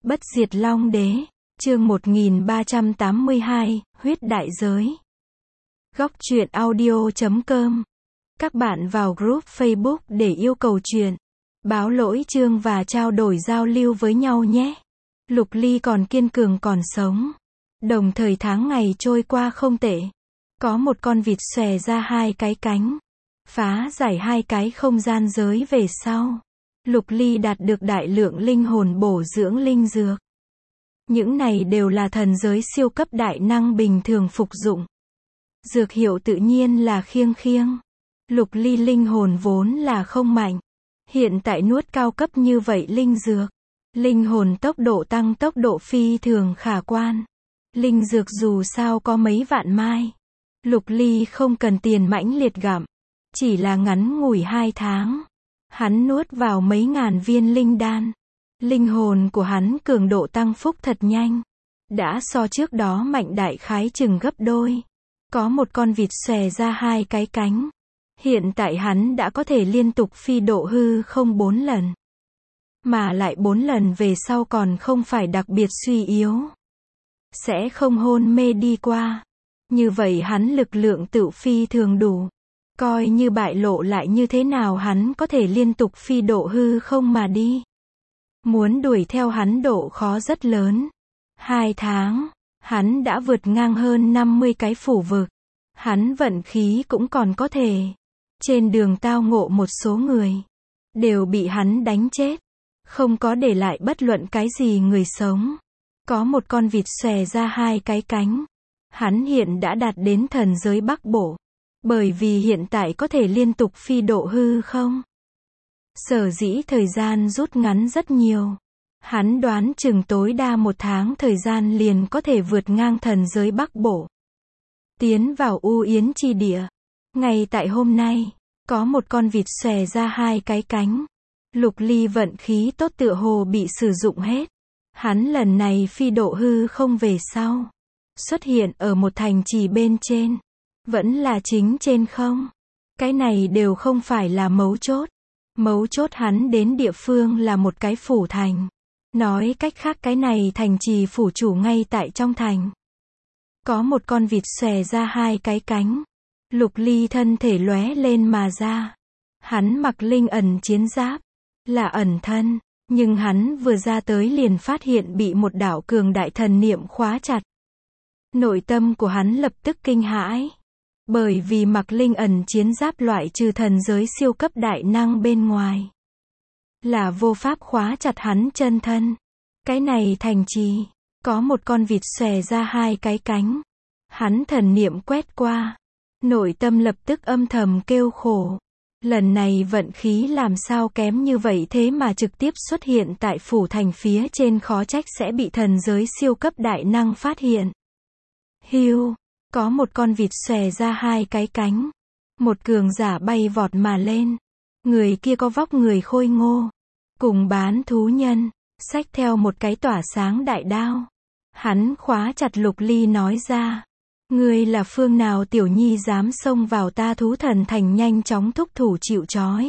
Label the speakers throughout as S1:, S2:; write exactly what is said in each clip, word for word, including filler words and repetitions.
S1: Bất diệt Long Đế, chương một nghìn ba trăm tám mươi hai, huyết đại giới. Góc truyện audio chấm com. Các bạn vào group Facebook để yêu cầu truyện, báo lỗi chương và trao đổi giao lưu với nhau nhé. Lục Ly còn kiên cường còn sống. Đồng thời tháng ngày trôi qua không tệ. Có một con vịt xòe ra hai cái cánh, phá giải hai cái không gian giới về sau. Lục Ly đạt được đại lượng linh hồn bổ dưỡng linh dược. Những này đều là thần giới siêu cấp đại năng bình thường phục dụng. Dược hiệu tự nhiên là khiêng khiêng. Lục Ly linh hồn vốn là không mạnh. Hiện tại nuốt cao cấp như vậy linh dược. Linh hồn tốc độ tăng tốc độ phi thường khả quan. Linh dược dù sao có mấy vạn mai. Lục Ly không cần tiền mãnh liệt gặm. Chỉ là ngắn ngủi hai tháng. Hắn nuốt vào mấy ngàn viên linh đan. Linh hồn của hắn cường độ tăng phúc thật nhanh. Đã so trước đó mạnh đại khái chừng gấp đôi. Có một con vịt xòe ra hai cái cánh. Hiện tại hắn đã có thể liên tục phi độ hư không bốn lần. Mà lại bốn lần về sau còn không phải đặc biệt suy yếu. Sẽ không hôn mê đi qua. Như vậy hắn lực lượng tự phi thường đủ. Coi như bại lộ lại như thế nào hắn có thể liên tục phi độ hư không mà đi. Muốn đuổi theo hắn độ khó rất lớn. Hai tháng, hắn đã vượt ngang hơn năm mươi cái phủ vực. Hắn vận khí cũng còn có thể. Trên đường tao ngộ một số người. Đều bị hắn đánh chết. Không có để lại bất luận cái gì người sống. Có một con vịt xòe ra hai cái cánh. Hắn hiện đã đạt đến thần giới Bắc Bộ. Bởi vì hiện tại có thể liên tục phi độ hư không. Sở dĩ thời gian rút ngắn rất nhiều. Hắn đoán chừng tối đa một tháng thời gian liền có thể vượt ngang thần giới Bắc Bộ. Tiến vào U Yến chi địa. Ngay tại hôm nay, có một con vịt xòe ra hai cái cánh. Lục Ly vận khí tốt tựa hồ bị sử dụng hết. Hắn lần này phi độ hư không về sau. Xuất hiện ở một thành trì bên trên. Vẫn là chính trên không. Cái này đều không phải là mấu chốt. Mấu chốt hắn đến địa phương là một cái phủ thành. Nói cách khác cái này thành trì phủ chủ ngay tại trong thành. Có một con vịt xòe ra hai cái cánh. Lục Ly thân thể lóe lên mà ra. Hắn mặc linh ẩn chiến giáp. Là ẩn thân. Nhưng hắn vừa ra tới liền phát hiện bị một đạo cường đại thần niệm khóa chặt. Nội tâm của hắn lập tức kinh hãi. Bởi vì mặc linh ẩn chiến giáp loại trừ thần giới siêu cấp đại năng bên ngoài. Là vô pháp khóa chặt hắn chân thân. Cái này thành trì. Có một con vịt xòe ra hai cái cánh. Hắn thần niệm quét qua. Nội tâm lập tức âm thầm kêu khổ. Lần này vận khí làm sao kém như vậy thế mà trực tiếp xuất hiện tại phủ thành phía trên khó trách sẽ bị thần giới siêu cấp đại năng phát hiện. Hiu. Có một con vịt xòe ra hai cái cánh. Một cường giả bay vọt mà lên. Người kia có vóc người khôi ngô. Cùng bán thú nhân. Xách theo một cái tỏa sáng đại đao. Hắn khóa chặt Lục Ly nói ra. Ngươi là phương nào tiểu nhi dám xông vào ta thú thần thành nhanh chóng thúc thủ chịu trói.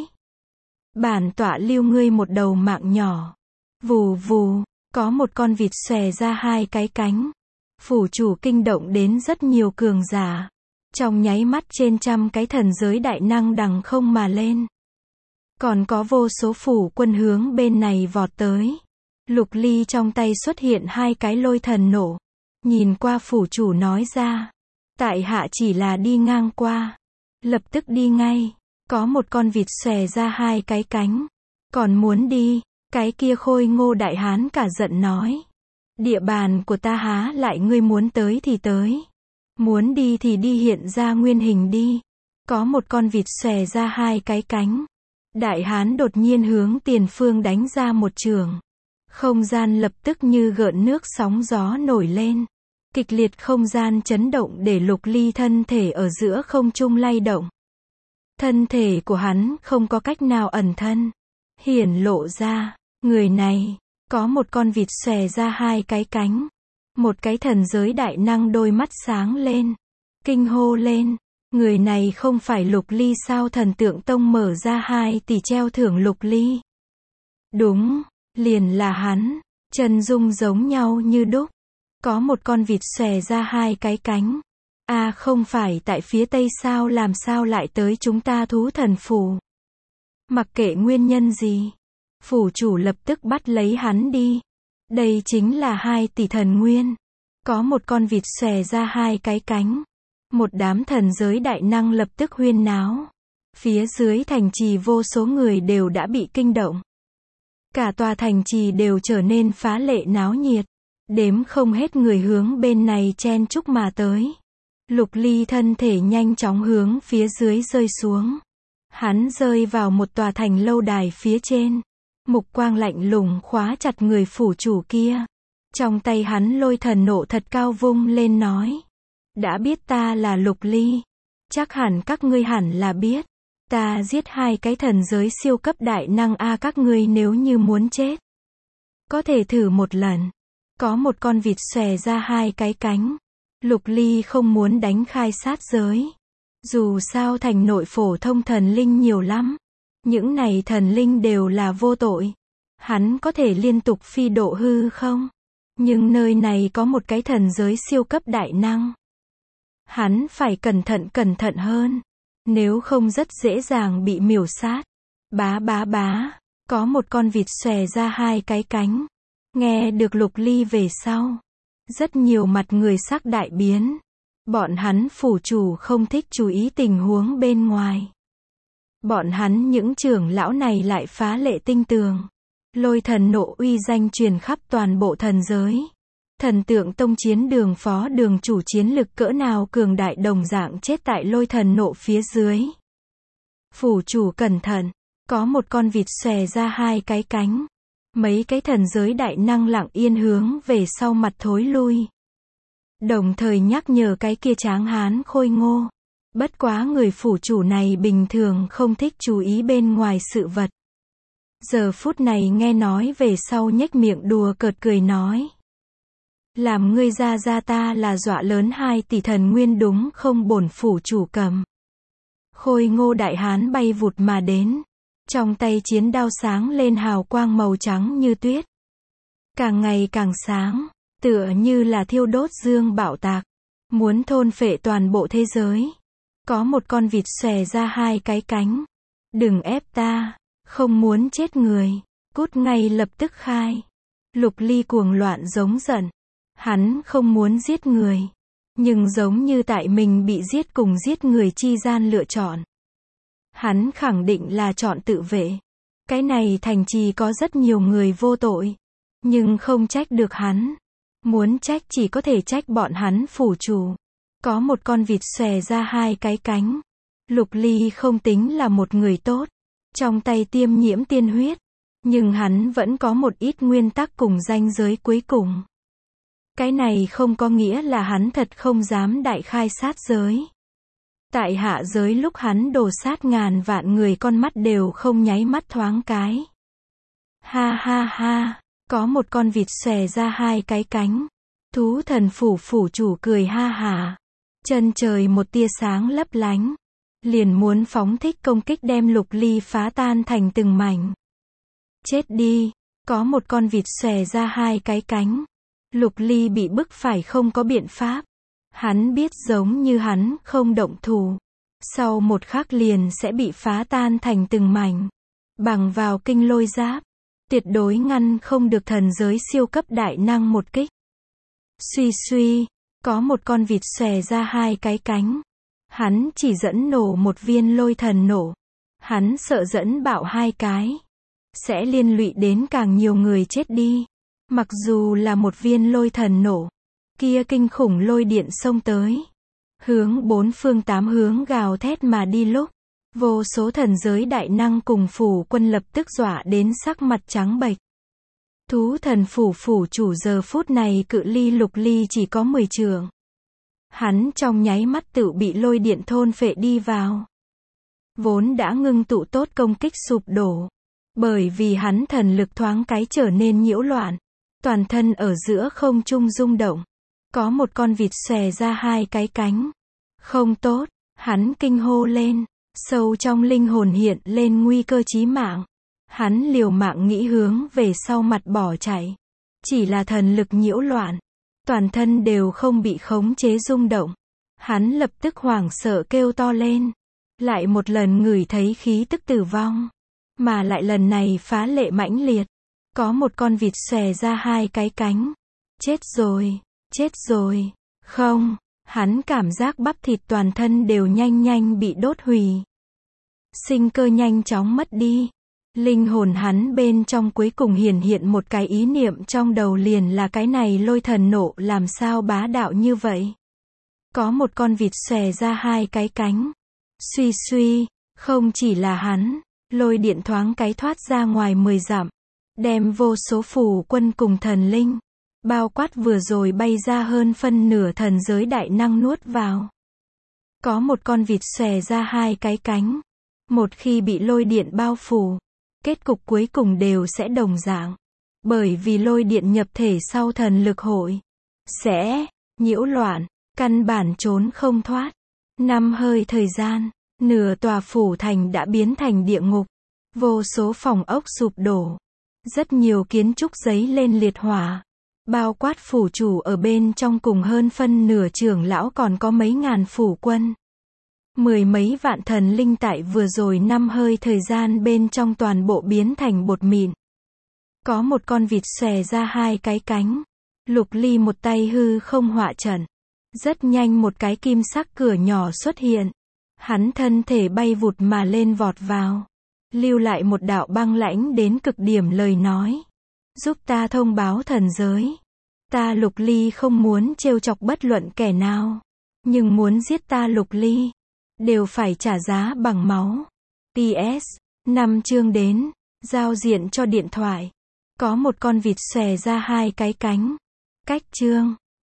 S1: Bản tọa lưu ngươi một đầu mạng nhỏ. Vù vù. Có một con vịt xòe ra hai cái cánh. Phủ chủ kinh động đến rất nhiều cường giả. Trong nháy mắt trên trăm cái thần giới đại năng đằng không mà lên. Còn có vô số phủ quân hướng bên này vọt tới. Lục Ly trong tay xuất hiện hai cái lôi thần nổ. Nhìn qua phủ chủ nói ra. Tại hạ chỉ là đi ngang qua. Lập tức đi ngay. Có một con vịt xòe ra hai cái cánh. Còn muốn đi. Cái kia khôi ngô đại hán cả giận nói. Địa bàn của ta há lại ngươi muốn tới thì tới. Muốn đi thì đi hiện ra nguyên hình đi. Có một con vịt xòe ra hai cái cánh. Đại hán đột nhiên hướng tiền phương đánh ra một chưởng. Không gian lập tức như gợn nước sóng gió nổi lên. Kịch liệt không gian chấn động để Lục Ly thân thể ở giữa không trung lay động. Thân thể của hắn không có cách nào ẩn thân. Hiển lộ ra. Người này. Có một con vịt xòe ra hai cái cánh. Một cái thần giới đại năng đôi mắt sáng lên. Kinh hô lên. Người này không phải Lục Ly sao thần tượng tông mở ra hai tỷ treo thưởng Lục Ly. Đúng. Liền là hắn. Chân dung giống nhau như đúc. Có một con vịt xòe ra hai cái cánh. À không phải tại phía tây sao, làm sao lại tới chúng ta thú thần phủ? Mặc kệ nguyên nhân gì, phủ chủ lập tức bắt lấy hắn đi. Đây chính là hai tỷ thần nguyên. Có một con vịt xòe ra hai cái cánh. Một đám thần giới đại năng lập tức huyên náo. Phía dưới thành trì vô số người đều đã bị kinh động. Cả tòa thành trì đều trở nên phá lệ náo nhiệt. Đếm không hết người hướng bên này chen chúc mà tới. Lục Ly thân thể nhanh chóng hướng phía dưới rơi xuống. Hắn rơi vào một tòa thành lâu đài phía trên. Mục quang lạnh lùng khóa chặt người phủ chủ kia. Trong tay hắn lôi thần nộ thật cao vung lên nói. Đã biết ta là Lục Ly. Chắc hẳn các ngươi hẳn là biết. Ta giết hai cái thần giới siêu cấp đại năng a à, các ngươi nếu như muốn chết. Có thể thử một lần. Có một con vịt xòe ra hai cái cánh. Lục Ly không muốn đánh khai sát giới. Dù sao thành nội phổ thông thần linh nhiều lắm. Những này thần linh đều là vô tội. Hắn có thể liên tục phi độ hư không? Nhưng nơi này có một cái thần giới siêu cấp đại năng. Hắn phải cẩn thận cẩn thận hơn. Nếu không rất dễ dàng bị miểu sát. Bá bá bá. Có một con vịt xòe ra hai cái cánh. Nghe được Lục Ly về sau. Rất nhiều mặt người sắc đại biến. Bọn hắn phủ chủ không thích chú ý tình huống bên ngoài. Bọn hắn những trưởng lão này lại phá lệ tinh tường. Lôi thần nộ uy danh truyền khắp toàn bộ thần giới. Thần tượng tông chiến đường phó đường chủ chiến lực cỡ nào cường đại đồng dạng chết tại lôi thần nộ phía dưới. Phủ chủ cẩn thận. Có một con vịt xòe ra hai cái cánh. Mấy cái thần giới đại năng lặng yên hướng về sau mặt thối lui. Đồng thời nhắc nhở cái kia tráng hán khôi ngô. Bất quá người phủ chủ này bình thường không thích chú ý bên ngoài sự vật. Giờ phút này nghe nói về sau nhếch miệng đùa cợt cười nói. Làm ngươi ra ra ta là dọa lớn hai tỷ thần nguyên đúng không bổn phủ chủ cầm. Khôi ngô đại hán bay vụt mà đến. Trong tay chiến đao sáng lên hào quang màu trắng như tuyết. Càng ngày càng sáng, tựa như là thiêu đốt dương bạo tạc. Muốn thôn phệ toàn bộ thế giới. Có một con vịt xòe ra hai cái cánh. Đừng ép ta, không muốn chết người, cút ngay lập tức khai. Lục Ly cuồng loạn giống giận. Hắn không muốn giết người. Nhưng giống như tại mình bị giết cùng giết người chi gian lựa chọn. Hắn khẳng định là chọn tự vệ. Cái này thành trì có rất nhiều người vô tội. Nhưng không trách được hắn. Muốn trách chỉ có thể trách bọn hắn phủ chủ. Có một con vịt xòe ra hai cái cánh. Lục Ly không tính là một người tốt. Trong tay tiêm nhiễm tiên huyết. Nhưng hắn vẫn có một ít nguyên tắc cùng ranh giới cuối cùng. Cái này không có nghĩa là hắn thật không dám đại khai sát giới. Tại hạ giới lúc hắn đổ sát ngàn vạn người con mắt đều không nháy mắt thoáng cái. Ha ha ha, có một con vịt xòe ra hai cái cánh. Thú thần phủ phủ chủ cười ha hả. Chân trời một tia sáng lấp lánh. Liền muốn phóng thích công kích đem Lục Ly phá tan thành từng mảnh. Chết đi, có một con vịt xòe ra hai cái cánh. Lục Ly bị bức phải không có biện pháp. Hắn biết giống như hắn không động thủ. Sau một khắc liền sẽ bị phá tan thành từng mảnh. Bằng vào kinh lôi giáp. Tuyệt đối ngăn không được thần giới siêu cấp đại năng một kích. Suy suy, có một con vịt xòe ra hai cái cánh. Hắn chỉ dẫn nổ một viên lôi thần nổ. Hắn sợ dẫn bạo hai cái. Sẽ liên lụy đến càng nhiều người chết đi. Mặc dù là một viên lôi thần nổ. Kia kinh khủng lôi điện xông tới. Hướng bốn phương tám hướng gào thét mà đi lúc. Vô số thần giới đại năng cùng phủ quân lập tức dọa đến sắc mặt trắng bệch. Thú thần phủ phủ chủ giờ phút này cự ly Lục Ly chỉ có mười trượng. Hắn trong nháy mắt tự bị lôi điện thôn phệ đi vào. Vốn đã ngưng tụ tốt công kích sụp đổ. Bởi vì hắn thần lực thoáng cái trở nên nhiễu loạn. Toàn thân ở giữa không trung rung động. Có một con vịt xòe ra hai cái cánh. Không tốt, hắn kinh hô lên. Sâu trong linh hồn hiện lên nguy cơ chí mạng. Hắn liều mạng nghĩ hướng về sau mặt bỏ chạy. Chỉ là thần lực nhiễu loạn. Toàn thân đều không bị khống chế rung động. Hắn lập tức hoảng sợ kêu to lên. Lại một lần ngửi thấy khí tức tử vong. Mà lại lần này phá lệ mãnh liệt. Có một con vịt xòe ra hai cái cánh. Chết rồi, chết rồi. Không, hắn cảm giác bắp thịt toàn thân đều nhanh nhanh bị đốt hủy. Sinh cơ nhanh chóng mất đi. Linh hồn hắn bên trong cuối cùng hiển hiện một cái ý niệm trong đầu liền là cái này lôi thần nộ làm sao bá đạo như vậy. Có một con vịt xòe ra hai cái cánh. Suy suy, không chỉ là hắn, lôi điện thoáng cái thoát ra ngoài mười dặm. Đem vô số phù quân cùng thần linh. Bao quát vừa rồi bay ra hơn phân nửa thần giới đại năng nuốt vào. Có một con vịt xòe ra hai cái cánh. Một khi bị lôi điện bao phủ, kết cục cuối cùng đều sẽ đồng dạng. Bởi vì lôi điện nhập thể sau thần lực hội sẽ nhiễu loạn, căn bản trốn không thoát. Năm hơi thời gian, nửa tòa phủ thành đã biến thành địa ngục. Vô số phòng ốc sụp đổ. Rất nhiều kiến trúc giấy lên liệt hỏa. Bao quát phủ chủ ở bên trong cùng hơn phân nửa trưởng lão còn có mấy ngàn phủ quân. Mười mấy vạn thần linh tại vừa rồi năm hơi thời gian bên trong toàn bộ biến thành bột mịn. Có một con vịt xòe ra hai cái cánh. Lục Ly một tay hư không họa trận. Rất nhanh một cái kim sắc cửa nhỏ xuất hiện. Hắn thân thể bay vụt mà lên vọt vào. Lưu lại một đạo băng lãnh đến cực điểm lời nói. Giúp ta thông báo thần giới. Ta Lục Ly không muốn trêu chọc bất luận kẻ nào. Nhưng muốn giết ta Lục Ly. Đều phải trả giá bằng máu. pê ét. Năm chương đến. Giao diện cho điện thoại. Có một con vịt xòe ra hai cái cánh. Cách chương.